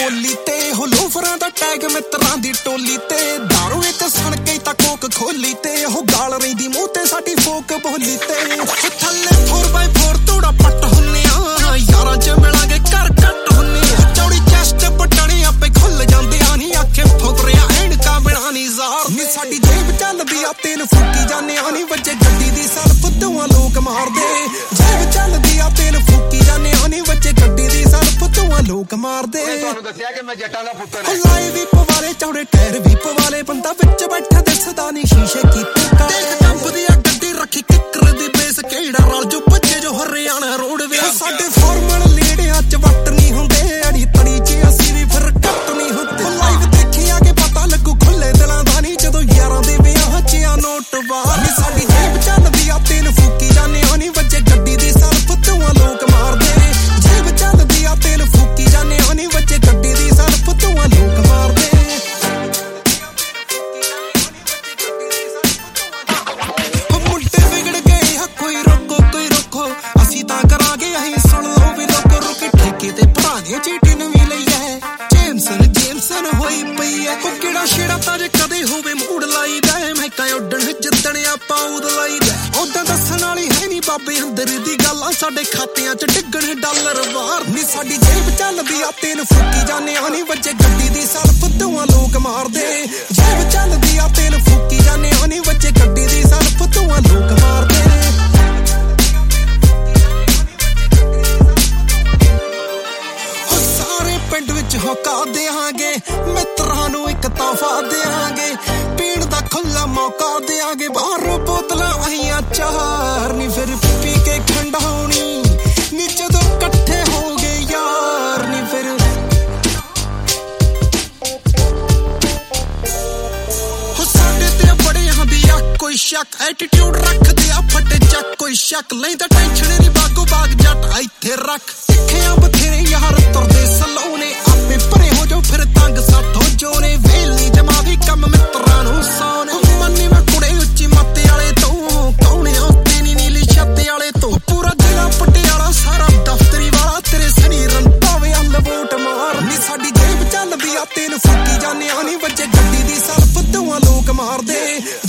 ਬੋਲੀ ਤੇ ਹੋ ਲੋਫਰਾਂ ਦਾ ਟੈਗ ਮਿੱਤਰਾਂ ਦੀ ਟੋਲੀ ਤੇ ਦਾਰੂ ਇੱਕ ਸੁਣ ਕੇ ਤਾਂ ਕੋਕ ਖੋਲੀ ਤੇ ਉਹ ਗਾਲ ਰਹਿੰਦੀ ਮੂੰਹ ਤੇ ਸਾਡੀ ਫੋਕ ਬੋਲੀ ਤੇ ਥੱਲੇ 4x4 ਤੋੜਾ ਪੱਟ ਹੁੰਨੇ ਆ ਯਾਰਾਂ ਚ ਮਿਲਾਂਗੇ ਘਰ ਘੱਟ ਹੁੰਨੇ ਆ ਚੌੜੀ ਚੈਸਟ ਬਟਣੇ ਆਪੇ ਖੁੱਲ ਜਾਂਦੇ ਆ ਨੀ ਆਖੇ ਫੁਕਰਿਆ ਐਨਕਾਂ ਬਿਨਾ ਨੀ ਜ਼ਾਰ ਨੀ ਸਾਡੀ ਜੇਬ ਚੱਲਦੀ ਆ ਤੇਲ ਫੂਕੀ ਜਾਂਦੇ ਆ ਨੀ ਵੱਜੇ ਗੱਡੀ ਦੀ ਸਲਫ ਧੂਆਂ ਲੋਕ ਮਾਰਦੇ ਜੇਬ ਚੱਲਦੀ ਆ ਤੇਲ ਫੂਕੀ ਜਾਂਦੇ ਆ ਨੀ ਵੱਜੇ ਗੱਡੀ ਦੀ ਸਲਫ ਧੂਆਂ ਲੋਕ ਮਾਰਦੇ ਤੁਹਾਨੂੰ ਦੱਸਿਆ ਕਿ ਮੈਂ ਜੱਟਾਂ ਦਾ ਪੁੱਤਰ ਹਾਂ ਲਾਈ ਵੀ ਪਵਾਲੇ ਚੌੜੇ ਟਾਇਰ ਵੀ ਪਵਾਲੇ ਬੰਦਾ ਵਿੱਚ ਬੈਠਾ ਦਿਸਦਾ ਨੀ ਸ਼ੀਸ਼ੇ ਕੀਤੇ ਦੇਖ ਕੰਬਦੀ ਆ ਗੱਡੀ ਰੱਖੀ ਕਿੱਕਰ ਦੀ ਬੇਸ ਕਿਹੜਾ ਰਲ ਜੋ ਬੱਚੇ ਜੋ ਹਰਿਆਣਾ ਰੋਡਵੇ ਸਾਡੇ ਫਾਰਮਲ ਲੀੜਿਆਂ ਚ ਵੱਟ ਨਹੀਂ ਹੁੰਦੇ ਅੜੀ ਤੜੀ ਚ ਅਸੀਂ ਵੀ ਫਿਰ ਕੱਟ ਨਹੀਂ ਹੁੰਦੇ ਲਾਈਵ ਦੇਖਿਆ ਕਿ ਪਤਾ ਲੱਗੂ ਖੁੱਲੇ ਦਿਲਾਂ ਦਾ ਨਹੀਂ ਜਦੋਂ ਯਾਰਾਂ ਦੇ ਵਿਆਹ ਚ ਆ ਨੋਟ ਬਾਹਰ ਨੀ ਸਾਡੀ ਜੇਬ ਚੱਲਦੀ ਆ ਤੇਲ ਫੂਕੀ ਜਾਂਦੇ ਆ ਨੀ ਵੱਜੇ ਗੱਡੀ ਦੀ ਸਲਫ ਧੂਆਂ ਲੋਕ ਮਾਰਦੇ ਜੇਬ ਚੱਲਦੀ ਆ ਤੇਲ ਫੂਕੀ ਜਾਂਦੇ ਆ ਨੀ ਵੱਜੇ ਗੱਡੀ ਦੀ ਸਲਫ ਧੂਆਂ ਲੋਕ ਮਾਰਦੇ ਚੀਟੀ ਨਵੀਂ ਲਈ ਐ ਜੇਮਸਨ ਹੋਈ ਪਈ ਐ ਉਹ ਕਿਹੜਾ ਛੇੜਾ ਤਾਂ ਜੇ ਕਦੇ ਹੋਵੇ ਮੂਡ ਲਾਈਦਾ ਮੈਂ ਕਾ ਉੱਡਣ ਜਿੱਦਣ ਆਪਾਂ ਉਦ ਲਾਈਦਾ ਉਦਾਂ ਦੱਸਣ ਵਾਲੀ ਹੈ ਨੀ ਬਾਬੇ ਅੰਦਰ ਦੀ ਗੱਲਾਂ ਸਾਡੇ ਖਾਤਿਆਂ ਚ ਡਿੱਗਣ ਡਾਲਰ ਵਾਰ ਨੀ ਸਾਡੀ ਜੇਬ ਚੱਲਦੀ ਆ ਤੇਲ ਫੂਕੀ ਜਾਂਦੇ ਆ ਨੀ ਵੱਜੇ ਗੱਡੀ ਦੀ ਸਲਫ ਧੂਆਂ ਲੋਕ ਮਾਰਦੇ ਜੇਬ ਚੱਲਦੀ ਆ ਤੇਲ ਫੂਕੀ ਜਾਂਦੇ ਆ ਨੀ ਵੱਜੇ ਗੱਡੀ ਦੀ ਸਲਫ ਧੂਆਂ ਲੋਕ ਮਾਰਦੇ ਪਿੰਡ ਵਿੱਚ ਹੋਕਾ ਦੇਾਂਗੇ ਮਿੱਤਰਾਂ ਨੂੰ ਇੱਕ ਤੋਹਫਾ ਦੇਾਂਗੇ ਪੀਣ ਦਾ ਖੁੱਲਾ ਮੌਕਾ ਦੇਾਂਗੇ ਬਾਹਰੋਂ ਬੋਤਲਾਂ ਆਈਆਂ ਚਾਰ ਨੀ ਫਿਰ ਪੀ ਕੇ ਖੰਡਾਉਣੀ ਨੀ ਜਦੋਂ ਇਕੱਠੇ ਹੋ ਗਏ ਯਾਰ ਨੀ ਫਿਰ ਹੋ ਸਾਡੇ ਤੇ ਬੜਿਆਂ ਦੀ ਆ ਕੋਈ ਸ਼ੱਕ ਐਟੀਟਿਊਡ ਰੱਖਦੇ ਆ ਫੱਟੇ ਚੱਕ ਕੋਈ ਸ਼ੱਕ ਲੈਂਦਾ ਟੈਨਸ਼ਨ ਨੀ ਬਾਗੋ ਬਾਗ ਜੱਟ ਇੱਥੇ ਰੱਖ ਸਿੱਖਿਆ ਬਥੇਰੇ ਯਾਰ ਤੁਰਦੇ ਸਲੋਨੇ ਆਪੇ ਭਰੇ ਹੋ ਜਾਓ ਫਿਰ ਤੰਗ ਸਾਥੋਂ ਜੋਨੇ ਵੇਲੀ ਜਮਾ ਵੀ ਕੰਮ ਮਿੱਤਰਾਂ ਨੂੰ ਸੌਨੇ ਮੰਨੀ ਮੈਂ ਕੁੜੇ ਉੱਚੀ ਮੱਤੇ ਵਾਲੇ ਤੋਂ ਕੌਣੇ ਉੱਤੇ ਨੀ ਨੀਲੀ ਛੱਤ ਵਾਲੇ ਤੋਂ ਪੂਰਾ ਜ਼ਿਲ੍ਹਾ ਪਟਿਆਲਾ ਸਾਰਾ ਦਫ਼ਤਰੀ ਵਾਲਾ ਤੇਰੇ ਸਨੀ ਰੰਤਾਵੇ ਅੱਲ ਵੋਟ ਮਾਰ ਨੀ ਸਾਡੀ ਜੇਬ ਚੱਲਦੀ ਆ ਤੇਲ ਫੂਕੀ ਜਾਂਦੇ ਆ ਨੀ ਵੱਜੇ ਗੱਡੀ ਦੀ ਸਲਫ ਧੂਆਂ ਲੋਕ ਮਾਰਦੇ